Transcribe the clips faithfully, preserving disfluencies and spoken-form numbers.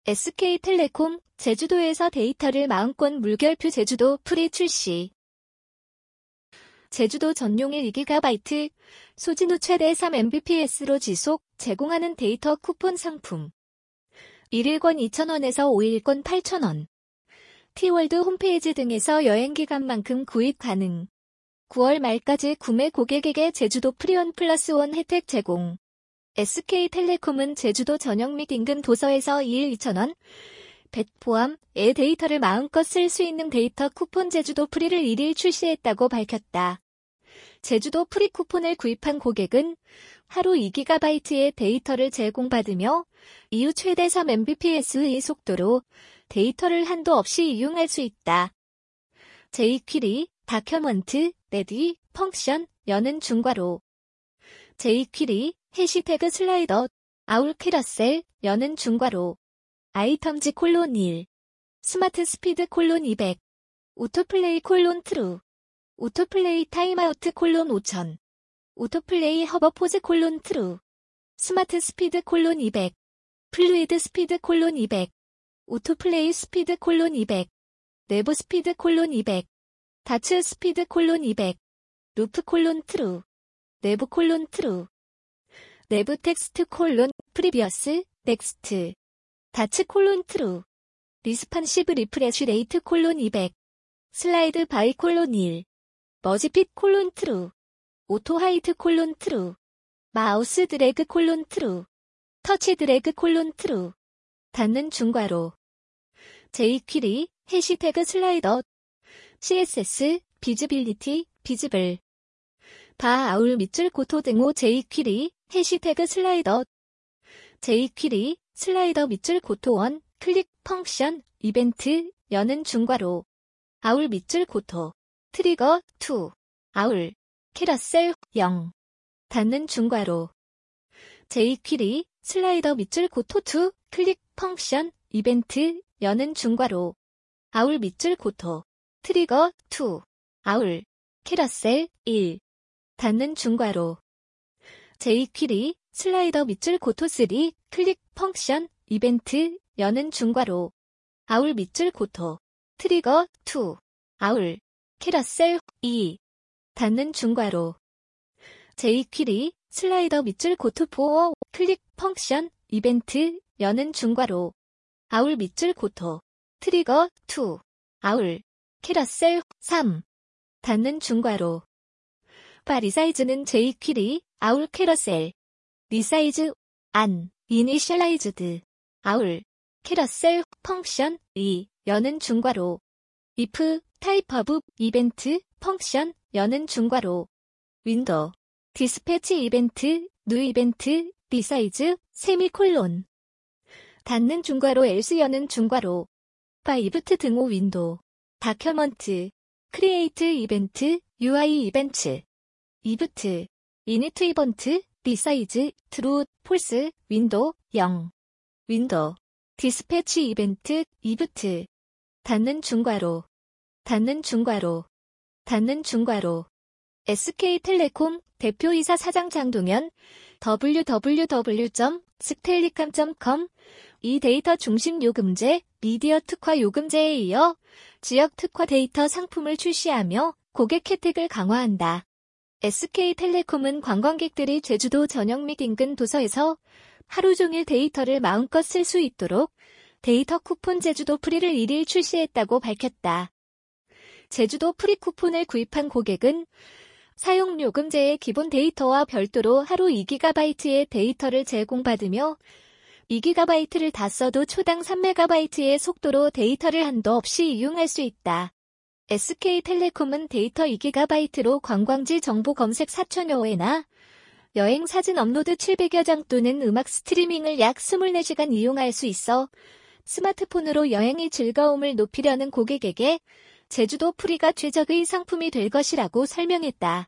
에스케이텔레콤, 제주도에서 데이터를 마음껏 물결표 제주도 프리 출시. 제주도 전용 일 기가바이트, 소진 후 최대 삼 엠비피에스로 지속, 제공하는 데이터 쿠폰 상품. 일 일권 이천 원에서 오 일권 팔천 원. 티월드 홈페이지 등에서 여행기간만큼 구입 가능. 구월 말까지 구매 고객에게 제주도 프리원 플러스 원 혜택 제공. 에스케이텔레콤은 제주도 전용 및 인근 도서에서 이 일 이천 원, 백 포함의 데이터를 마음껏 쓸 수 있는 데이터 쿠폰 제주도 프리를 일 일 출시했다고 밝혔다. 제주도 프리 쿠폰을 구입한 고객은 하루 이 기가바이트의 데이터를 제공받으며 이후 최대 삼 엠비피에스의 속도로 데이터를 한도 없이 이용할 수 있다. 제이퀴리, 다큐먼트, 레디, 펑션, 여는 중괄호. 제이퀴리, 해시태그 슬라이더, 아울 캐러셀, 여는 중괄호. 아이템즈 콜론 일. 스마트 스피드 콜론 이백. 오토플레이 콜론 트루. 오토플레이 타임아우트 콜론 오천. 오토플레이 허버포즈 콜론 트루. 스마트 스피드 콜론 이백. 플루이드 스피드 콜론 이백. 오토플레이 스피드 콜론 이백. 내부 스피드 콜론 이백. 다츠 스피드 콜론 이백. 루프 콜론 트루. 내부 콜론 트루. 내부 텍스트 콜론 프리비어스 넥스트. 다츠 콜론 트루. 리스판시브 리프레쉬 레이트 콜론 이백. 슬라이드 바이 콜론 일. 머지핏 콜론 트루. 오토 하이트 콜론 트루. 마우스 드래그 콜론 트루. 터치 드래그 콜론 트루. 닫는 중괄호. 제이퀴리, 해시태그 슬라이더. 씨에스에스, 비즈빌리티, 비즈블. 바 아울 밑줄 고토 등호 제이퀴리, 해시태그 슬라이더. 제이퀴리, 슬라이더 밑줄 고토 원, 클릭, 펑션, 이벤트, 여는 중괄호. 아울 밑줄 고토. 트리거, 이. 아울. 캐러셀, 영. 닫는 중괄호. 제이퀴리, 슬라이더 밑줄 고토 이, 클릭, 펑션, 이벤트, 여는 중괄호. 아울 밑줄 고토. 트리거, 이. 아울. 캐러셀, 일. 닫는 중괄호. 제이퀴리, 슬라이더 밑줄 고토 삼, 클릭, 펑션, 이벤트, 여는 중괄호. 아울 밑줄 고토. 트리거, 이. 아울. 캐러셀, 이. 닫는 중괄호. 제이퀴리, 슬라이더 밑줄 고토 사, 클릭, 펑션, 이벤트, 여는 중괄호. 아울 밑줄 고토. 트리거, 이. 아울. 캐러셀, 삼. 닫는 중괄호. 바 리사이즈는 제이퀴리, 아울 캐러셀. 리사이즈, 안, 이니셜라이즈드. 아울. 캐러셀, 펑션, 이, 여는 중괄호. if, 타입 오브, 이벤트, 펑션, 여는 중괄호. 윈도우. 디스패치 이벤트, 뉴 이벤트, 리사이즈, 세미콜론. 닫는 중괄호 else 여는 중괄호. 바 이브트 등호 윈도우. 다큐먼트. 크리에이트 이벤트, 유아이 이벤트. 이브트. 이니트 이벤트, 리사이즈, 트루, 폴스, 윈도우, 영. 윈도우. 디스패치 이벤트, 이브트. 닫는 중괄호. 닫는 중괄호. 닫는 중괄호. 에스케이텔레콤 대표이사 사장 장동현 더블유 더블유 더블유 점 스텔리캄 점 컴 이 데이터 중심 요금제, 미디어 특화 요금제에 이어 지역 특화 데이터 상품을 출시하며 고객 혜택을 강화한다. 에스케이텔레콤은 관광객들이 제주도 전역 및 인근 도서에서 하루 종일 데이터를 마음껏 쓸 수 있도록 데이터 쿠폰 제주도 프리를 일 일 출시했다고 밝혔다. 제주도 프리 쿠폰을 구입한 고객은 사용 요금제의 기본 데이터와 별도로 하루 이 기가바이트의 데이터를 제공받으며 이 기가바이트를 다 써도 초당 삼 메가바이트의 속도로 데이터를 한도 없이 이용할 수 있다. 에스케이텔레콤은 데이터 이 기가바이트로 관광지 정보 검색 사천여 회나 여행 사진 업로드 칠백여 장 또는 음악 스트리밍을 약 이십사 시간 이용할 수 있어 스마트폰으로 여행의 즐거움을 높이려는 고객에게 제주도 프리가 최적의 상품이 될 것이라고 설명했다.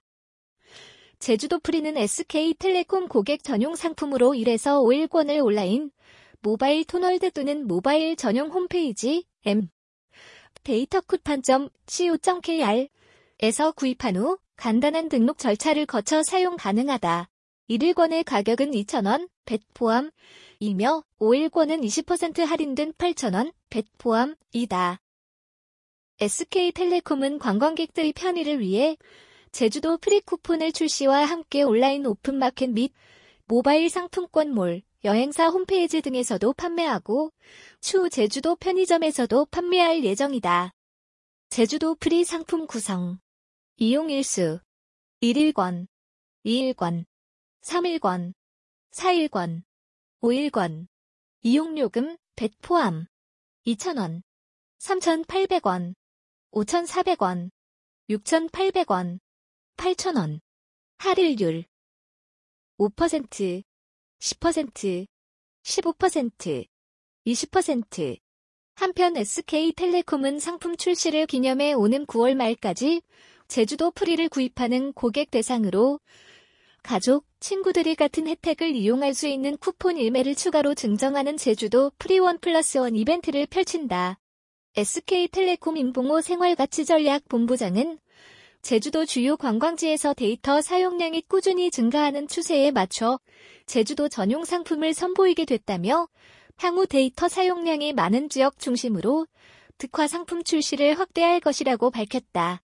제주도 프리는 에스케이텔레콤 고객 전용 상품으로 일에서 오 일권을 온라인, 모바일 톤월드 또는 모바일 전용 홈페이지 엠 데이터 쿠폰 점 씨오 점 케이알에서 구입한 후 간단한 등록 절차를 거쳐 사용 가능하다. 일 일권의 가격은 이천 원, 벳 포함이며 오 일권은 이십 퍼센트 할인된 팔천 원, 벳 포함이다. 에스케이텔레콤은 관광객들의 편의를 위해 제주도 프리 쿠폰을 출시와 함께 온라인 오픈마켓 및 모바일 상품권몰, 여행사 홈페이지 등에서도 판매하고 추후 제주도 편의점에서도 판매할 예정이다. 제주도 프리 상품 구성. 이용 일수. 일 일권, 이 일권, 삼 일권, 사 일권, 오 일권. 이용요금 벳 포함. 이천 원, 삼천팔백 원, 오천사백 원, 육천팔백 원, 팔천 원. 할인율 오 퍼센트, 십 퍼센트, 십오 퍼센트, 이십 퍼센트. 한편 에스케이텔레콤은 상품 출시를 기념해 오는 구월 말까지 제주도 프리를 구입하는 고객 대상으로 가족, 친구들이 같은 혜택을 이용할 수 있는 쿠폰 일 매를 추가로 증정하는 제주도 프리 원 플러스 원 이벤트를 펼친다. 에스케이텔레콤 임봉호 생활가치전략본부장은 제주도 주요 관광지에서 데이터 사용량이 꾸준히 증가하는 추세에 맞춰 제주도 전용 상품을 선보이게 됐다며 향후 데이터 사용량이 많은 지역 중심으로 특화 상품 출시를 확대할 것이라고 밝혔다.